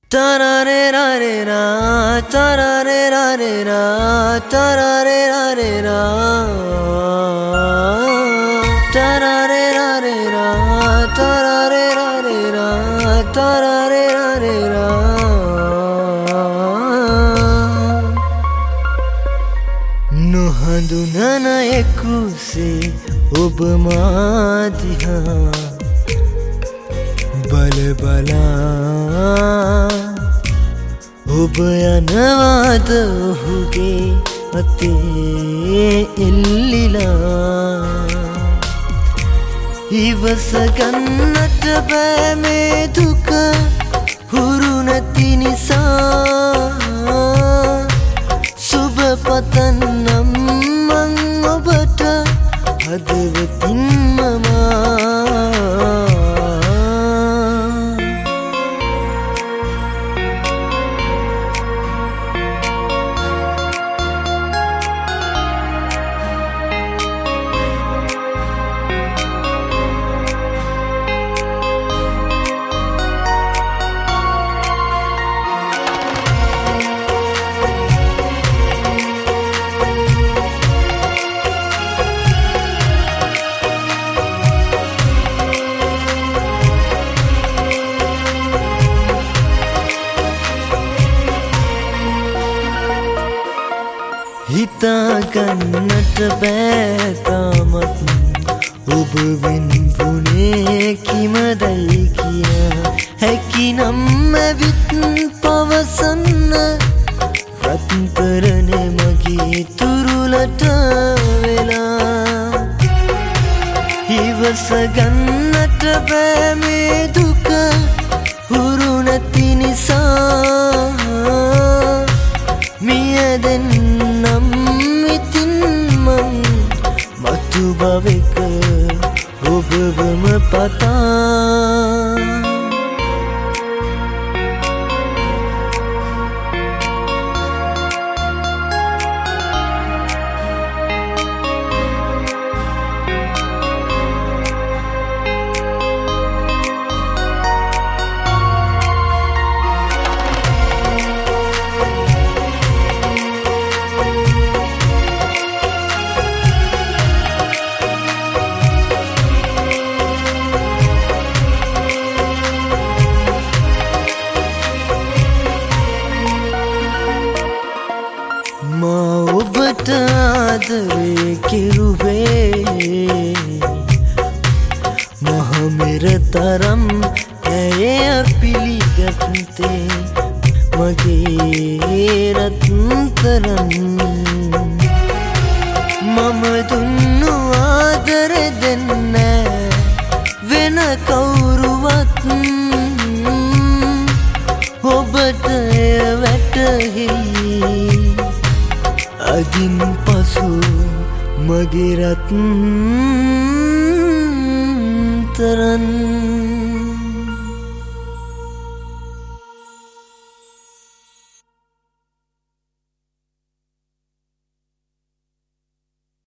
Ta-ra-re-ra-re-ra, ta-ra-re-ra-re-ra, ta-ra-re-ra-re-ra, ta-ra-re-ra-re-ra, ta-ra-re-ra-re-ra, ta-ra-re-ra-re-ra. නොහඳුනන එකුසේ ඔබ මා දිහා බල බලා ඔබ යනවාද ඔහුගේ අතේ එල්ලිලා ඉවස ගන්නට බෑ මේ දුක හුරු නැති නිසා සුබ පතන්නම් මං ඔබට හදවතින්ම හිතාගන්නට බෑ තාමත් ඔබ වෙන්වුනේ කිමදැයි කියා හැකිනම් ඇවිත් පවසන්න රත්තරනේ මගේ තුරුලට වෙලා ඉවස ගන්නට බෑ මේ දුක හුරු නැති නිසා මියදෙන්නම් ඉතින් මං මතු භවෙක ඔබවම පතා ඔබට ආදරේ කෙරුවේ මහමෙර තරම් ඇය පිළිගත්තේ මගේ රත්තරන් මම දුන්නු ආදරේ දෙන්න වෙන කවුරුවත් ඔබට එය වැටහි අදින් පසු මගේ රත්තරන්